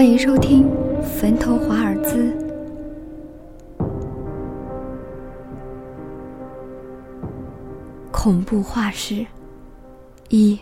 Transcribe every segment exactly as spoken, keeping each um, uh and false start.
迎收听坟头华尔兹。恐怖画室一。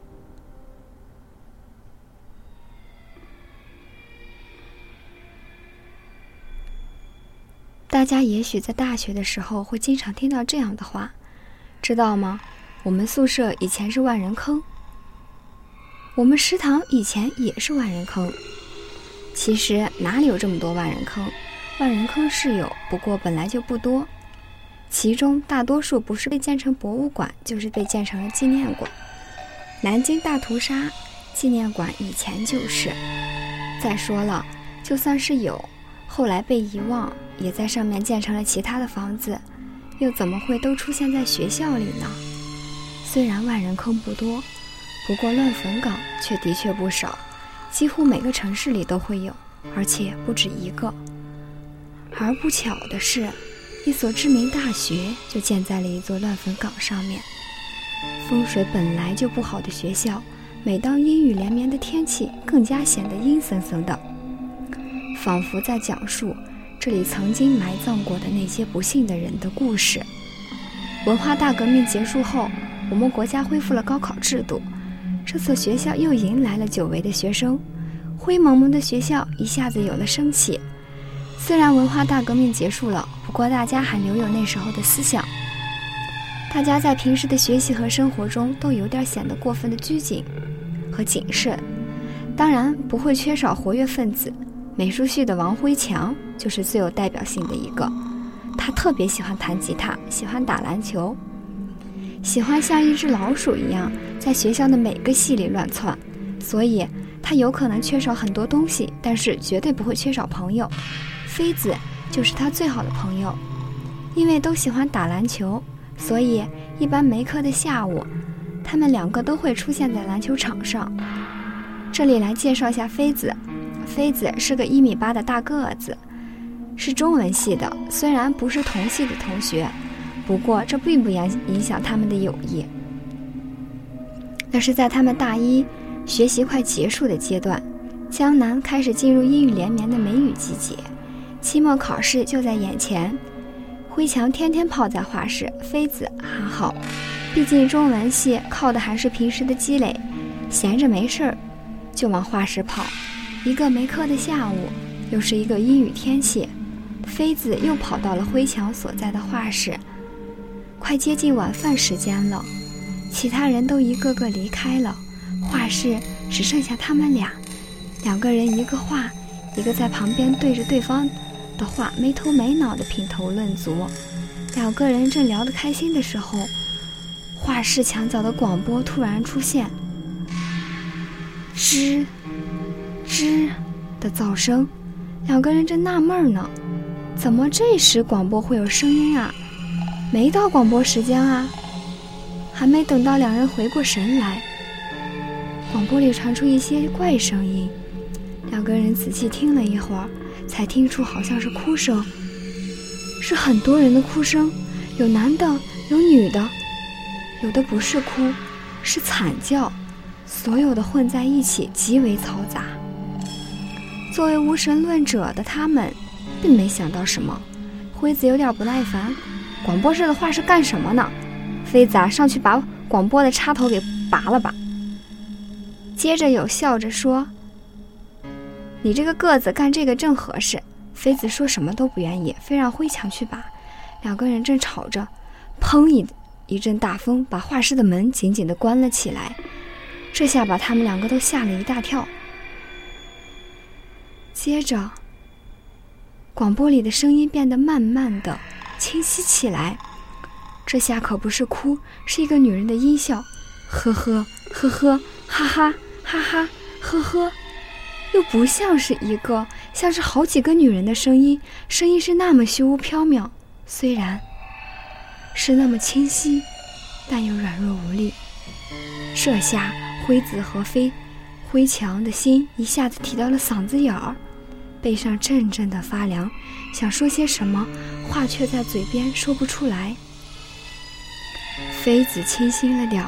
大家也许在大学的时候会经常听到这样的话，知道吗？我们宿舍以前是万人坑，我们食堂以前也是万人坑。其实哪里有这么多万人坑？万人坑是有，不过本来就不多，其中大多数不是被建成博物馆，就是被建成了纪念馆。南京大屠杀纪念馆以前就是。再说了，就算是有，后来被遗忘，也在上面建成了其他的房子，又怎么会都出现在学校里呢？虽然万人坑不多，不过乱坟岗却的确不少，几乎每个城市里都会有，而且不止一个。而不巧的是，一所知名大学就建在了一座乱坟岗上面。风水本来就不好的学校，每当阴雨连绵的天气，更加显得阴森森的，仿佛在讲述这里曾经埋葬过的那些不幸的人的故事。文化大革命结束后，我们国家恢复了高考制度，这所学校又迎来了久违的学生，灰蒙蒙的学校一下子有了生气。虽然文化大革命结束了，不过大家还留有那时候的思想。大家在平时的学习和生活中都有点显得过分的拘谨和谨慎，当然不会缺少活跃分子。美术系的王辉强就是最有代表性的一个，他特别喜欢弹吉他，喜欢打篮球，喜欢像一只老鼠一样在学校的每个系里乱窜，所以他有可能缺少很多东西，但是绝对不会缺少朋友。妃子就是他最好的朋友，因为都喜欢打篮球，所以一般没课的下午，他们两个都会出现在篮球场上。这里来介绍一下妃子。妃子是个一米八的大个子，是中文系的，虽然不是同系的同学，不过这并不影响他们的友谊。那是在他们大一学习快结束的阶段，江南开始进入阴雨连绵的梅雨季节，期末考试就在眼前。辉强天天泡在画室，妃子还好，毕竟中文系靠的还是平时的积累，闲着没事儿就往画室跑。一个没课的下午，又是一个阴雨天气，妃子又跑到了辉强所在的画室。快接近晚饭时间了，其他人都一个个离开了，画室只剩下他们俩，两个人一个画，一个在旁边对着对方的画没头没脑的品头论足。两个人正聊得开心的时候，画室墙角的广播突然出现，吱吱的噪声。两个人正纳闷呢，怎么这时广播会有声音啊？没到广播时间啊！还没等到两人回过神来，广播里传出一些怪声音。两个人仔细听了一会儿，才听出好像是哭声，是很多人的哭声，有男的，有女的，有的不是哭，是惨叫，所有的混在一起，极为嘈杂。作为无神论者的他们并没想到什么。辉子有点不耐烦，广播室的话是干什么呢？妃子啊，上去把广播的插头给拔了吧。接着有笑着说，你这个个子干这个正合适。妃子说什么都不愿意，非让辉强去拔。两个人正吵着，砰一一阵大风把画室的门紧紧地关了起来，这下把他们两个都吓了一大跳。接着广播里的声音变得慢慢的清晰起来，这下可不是哭，是一个女人的音效，呵呵呵呵，哈哈哈哈，呵呵，又不像是一个，像是好几个女人的声音，声音是那么虚无缥缈，虽然是那么清晰，但又软弱无力。这下辉子和飞辉强的心一下子提到了嗓子眼儿，背上阵阵的发凉，想说些什么，话却在嘴边说不出来。妃子清醒了点儿，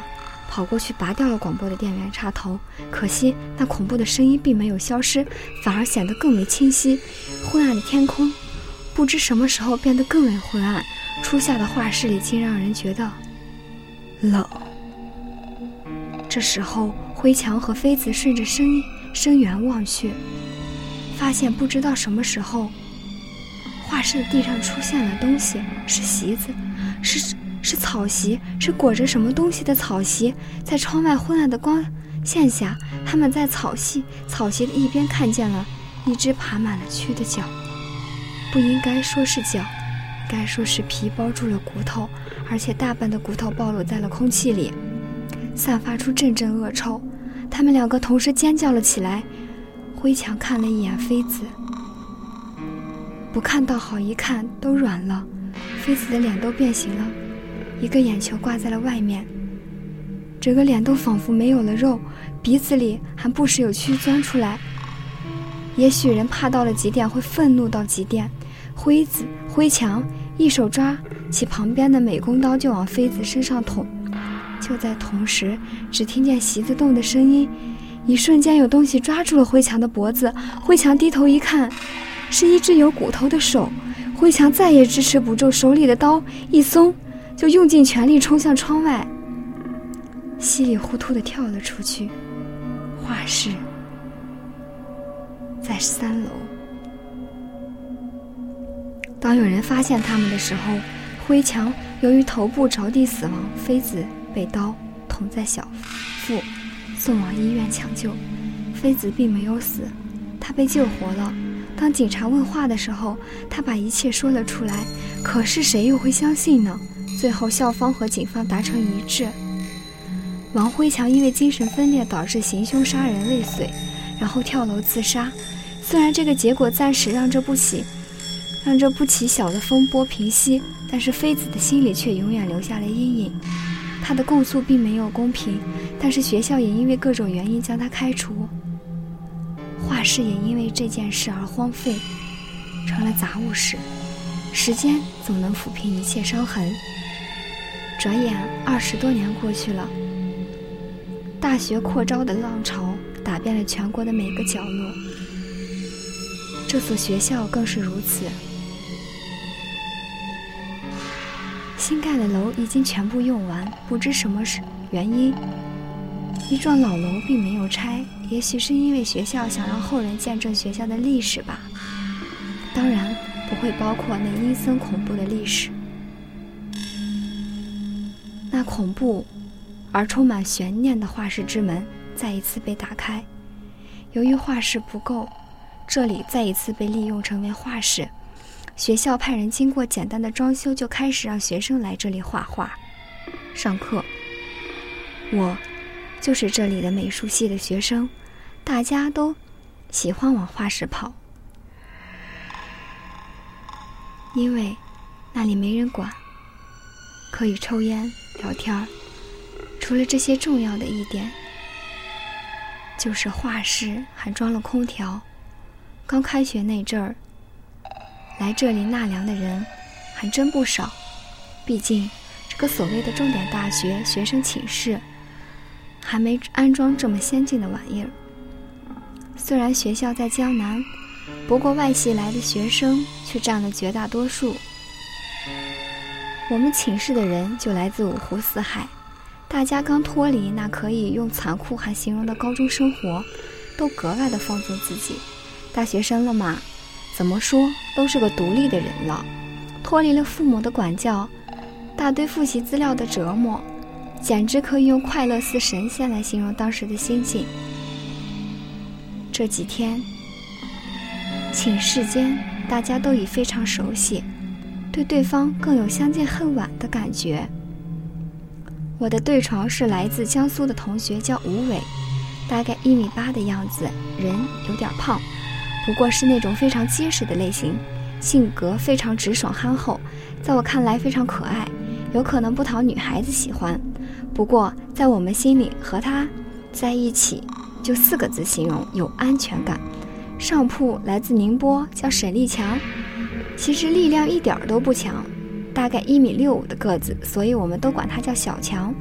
跑过去拔掉了广播的电源插头，可惜那恐怖的声音并没有消失，反而显得更为清晰。昏暗的天空不知什么时候变得更为昏暗，初夏的画室里竟让人觉得冷。这时候灰墙和妃子顺着声音声源望去，发现不知道什么时候画室的地上出现了东西，是席子，是是草席，是裹着什么东西的草席。在窗外昏暗的光线下，他们在草席草席的一边看见了一只爬满了蛆的脚，不应该说是脚，该说是皮包住了骨头，而且大半的骨头暴露在了空气里，散发出阵阵恶臭。他们两个同时尖叫了起来。灰墙看了一眼妃子，不看倒好，一看都软了，妃子的脸都变形了，一个眼球挂在了外面，整个脸都仿佛没有了肉，鼻子里还不时有蛆钻出来。也许人怕到了极点会愤怒到极点，灰子灰墙一手抓起旁边的美工刀就往妃子身上捅。就在同时，只听见席子动的声音，一瞬间有东西抓住了灰墙的脖子，灰墙低头一看，是一只有骨头的手。灰墙再也支持不住，手里的刀一松，就用尽全力冲向窗外，稀里糊涂地跳了出去。画室在三楼。当有人发现他们的时候，灰墙由于头部着地死亡，妃子被刀捅在小腹，送往医院抢救。妃子并没有死，她被救活了。当警察问话的时候，她把一切说了出来，可是谁又会相信呢？最后校方和警方达成一致，王辉强因为精神分裂导致行凶杀人未遂，然后跳楼自杀。虽然这个结果暂时让这不起让这不起小的风波平息，但是妃子的心里却永远留下了阴影。她的供诉并没有公平，但是学校也因为各种原因将她开除，画室也因为这件事而荒废，成了杂物室。时间总能抚平一切伤痕。转眼二十多年过去了，大学扩招的浪潮打遍了全国的每个角落，这所学校更是如此。新盖的楼已经全部用完，不知什么是原因，一幢老楼并没有拆，也许是因为学校想让后人见证学校的历史吧，当然不会包括那阴森恐怖的历史。那恐怖而充满悬念的画室之门再一次被打开，由于画室不够，这里再一次被利用成为画室。学校派人经过简单的装修，就开始让学生来这里画画上课。我就是这里的美术系的学生，大家都喜欢往画室跑，因为那里没人管，可以抽烟聊天。除了这些重要的一点，就是画室还装了空调。刚开学那阵儿，来这里纳凉的人还真不少，毕竟这个所谓的重点大学学生寝室还没安装这么先进的玩意儿。虽然学校在江南，不过外系来的学生却占了绝大多数。我们寝室的人就来自五湖四海，大家刚脱离那可以用残酷还形容的高中生活，都格外的放纵自己。大学生了嘛，怎么说都是个独立的人了，脱离了父母的管教，大堆复习资料的折磨，简直可以用快乐似神仙来形容当时的心境。这几天寝室间大家都已非常熟悉，对对方更有相见恨晚的感觉。我的对床是来自江苏的同学，叫吴伟，大概一米八的样子，人有点胖，不过是那种非常结实的类型，性格非常直爽憨厚，在我看来非常可爱，有可能不讨女孩子喜欢，不过在我们心里和他在一起就四个字形容，有安全感。上铺来自宁波，叫沈立强，其实力量一点都不强，大概一米六五的个子，所以我们都管他叫小强。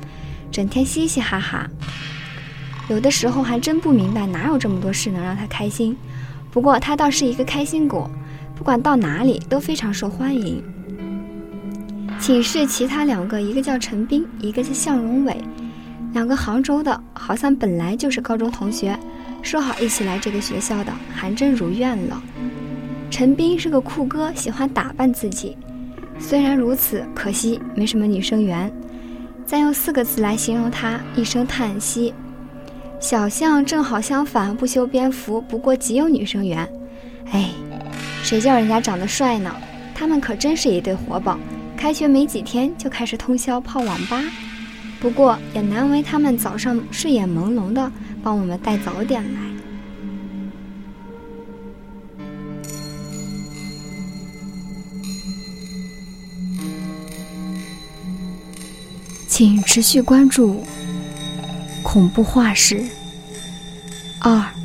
整天嘻嘻哈哈。有的时候还真不明白哪有这么多事能让他开心，不过他倒是一个开心果，不管到哪里都非常受欢迎。寝室其他两个，一个叫陈斌，一个叫向荣伟，两个杭州的，好像本来就是高中同学，说好一起来这个学校的，还真如愿了。陈斌是个酷哥，喜欢打扮自己，虽然如此，可惜没什么女生缘。再用四个字来形容他，一声叹息。小象正好相反，不修边幅，不过极有女生缘。哎，谁叫人家长得帅呢？他们可真是一对活宝，开学没几天就开始通宵泡网吧。不过也难为他们早上睡眼朦胧的帮我们带早点来。请持续关注恐怖画室二。